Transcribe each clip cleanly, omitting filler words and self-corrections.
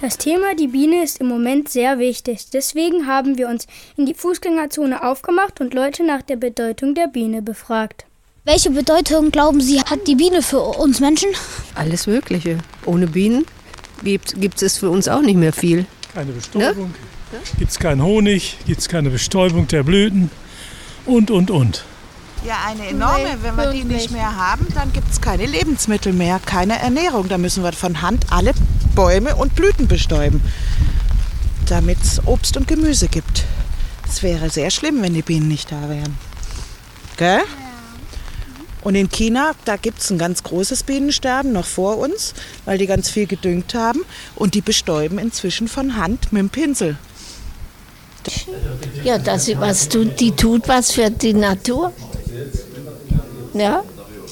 Das Thema die Biene ist im Moment sehr wichtig. Deswegen haben wir uns in die Fußgängerzone aufgemacht und Leute nach der Bedeutung der Biene befragt. Welche Bedeutung, glauben Sie, hat die Biene für uns Menschen? Alles Mögliche. Ohne Bienen gibt es für uns auch nicht mehr viel. Keine Bestäubung, gibt es keinen Honig, gibt es keine Bestäubung der Blüten und. Ja, eine enorme. Wenn wir die nicht mehr haben, dann gibt es keine Lebensmittel mehr, keine Ernährung. Da müssen wir von Hand alle Bäume und Blüten bestäuben, damit es Obst und Gemüse gibt. Es wäre sehr schlimm, wenn die Bienen nicht da wären. Gell? Ja. Und in China, da gibt es ein ganz großes Bienensterben noch vor uns, weil die ganz viel gedüngt haben. Und die bestäuben inzwischen von Hand mit dem Pinsel. Ja, dass sie was tut, die tut was für die Natur. Ja.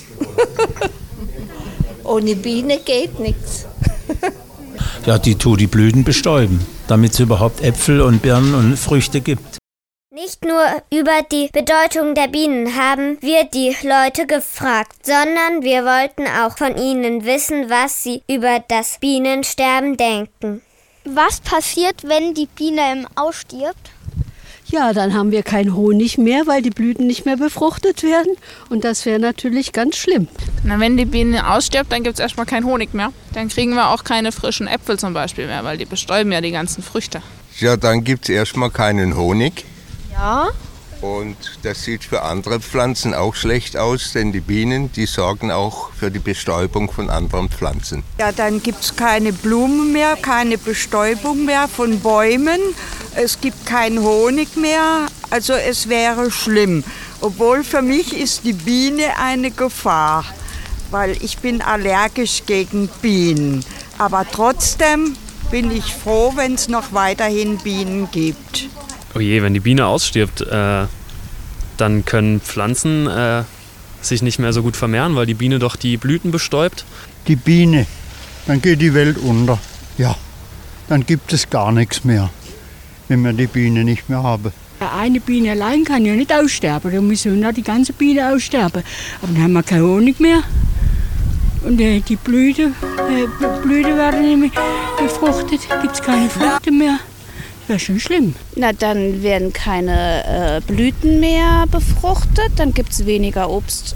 Ohne Biene geht nichts. Ja, die tut die Blüten bestäuben, damit es überhaupt Äpfel und Birnen und Früchte gibt. Nicht nur über die Bedeutung der Bienen haben wir die Leute gefragt, sondern wir wollten auch von ihnen wissen, was sie über das Bienensterben denken. Was passiert, wenn die Biene ausstirbt? Ja, dann haben wir keinen Honig mehr, weil die Blüten nicht mehr befruchtet werden. Und das wäre natürlich ganz schlimm. Na, wenn die Biene ausstirbt, dann gibt es erstmal keinen Honig mehr. Dann kriegen wir auch keine frischen Äpfel zum Beispiel mehr, weil die bestäuben ja die ganzen Früchte. Ja, dann gibt es erstmal keinen Honig. Ja. Und das sieht für andere Pflanzen auch schlecht aus, denn die Bienen, die sorgen auch für die Bestäubung von anderen Pflanzen. Ja, dann gibt es keine Blumen mehr, keine Bestäubung mehr von Bäumen. Es gibt keinen Honig mehr, also es wäre schlimm. Obwohl für mich ist die Biene eine Gefahr, weil ich bin allergisch gegen Bienen. Aber trotzdem bin ich froh, wenn es noch weiterhin Bienen gibt. Oh je, wenn die Biene ausstirbt, dann können Pflanzen sich nicht mehr so gut vermehren, weil die Biene doch die Blüten bestäubt. Die Biene, dann geht die Welt unter. Ja, dann gibt es gar nichts mehr, wenn wir die Biene nicht mehr haben. Eine Biene allein kann ja nicht aussterben, dann müssen wir die ganze Biene aussterben. Aber dann haben wir keinen Honig mehr und die Blüten werden nicht mehr befruchtet, gibt es keine Früchte mehr. Das wäre schon schlimm. Na, dann werden keine Blüten mehr befruchtet, dann gibt es weniger Obst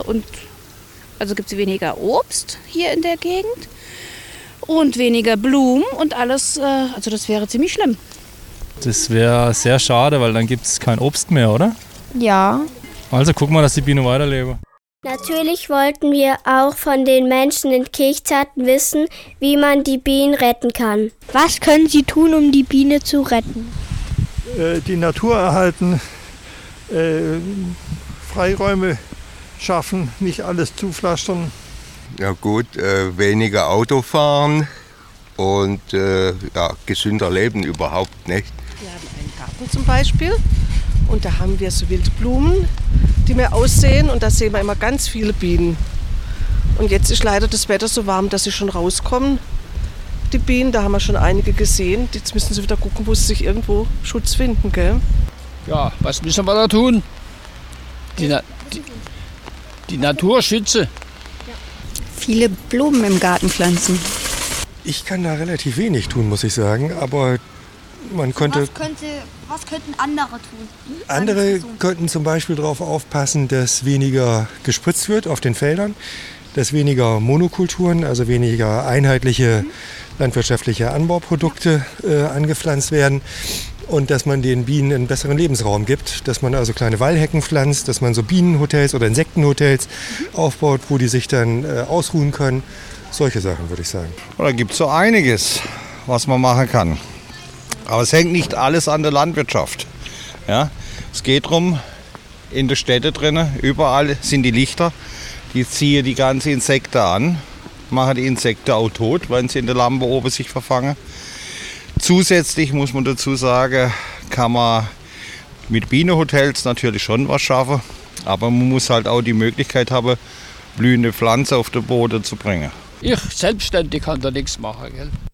weniger Obst hier in der Gegend und weniger Blumen und alles, also das wäre ziemlich schlimm. Das wäre sehr schade, weil dann gibt es kein Obst mehr, oder? Ja. Also guck mal, dass die Biene weiterlebe. Natürlich wollten wir auch von den Menschen in Kirchzarten wissen, wie man die Bienen retten kann. Was können Sie tun, um die Biene zu retten? Die Natur erhalten, Freiräume schaffen, nicht alles zupflastern. Ja gut, weniger Auto fahren und gesünder leben überhaupt nicht. Wir haben einen Garten zum Beispiel und da haben wir so Wildblumen, die mir aussehen und da sehen wir immer ganz viele Bienen. Und jetzt ist leider das Wetter so warm, dass sie schon rauskommen. Die Bienen, da haben wir schon einige gesehen. Jetzt müssen sie wieder gucken, wo sie sich irgendwo Schutz finden, gell? Ja, was müssen wir da tun? Die Natur schützen. Viele Blumen im Garten pflanzen. Ich kann da relativ wenig tun, muss ich sagen, aber man könnte... Was könnten andere tun? Andere könnten zum Beispiel darauf aufpassen, dass weniger gespritzt wird auf den Feldern, dass weniger Monokulturen, also weniger einheitliche landwirtschaftliche Anbauprodukte angepflanzt werden und dass man den Bienen einen besseren Lebensraum gibt, dass man also kleine Wallhecken pflanzt, dass man so Bienenhotels oder Insektenhotels aufbaut, wo die sich dann ausruhen können. Solche Sachen, würde ich sagen. Da gibt es so einiges, was man machen kann. Aber es hängt nicht alles an der Landwirtschaft. Ja? Es geht darum, in der Städte drinnen, überall sind die Lichter, die ziehen die ganzen Insekten an, machen die Insekten auch tot, wenn sie in der Lampe oben sich verfangen. Zusätzlich muss man dazu sagen, kann man mit Bienenhotels natürlich schon was schaffen, aber man muss halt auch die Möglichkeit haben, blühende Pflanzen auf den Boden zu bringen. Ich selbstständig kann da nichts machen, gell?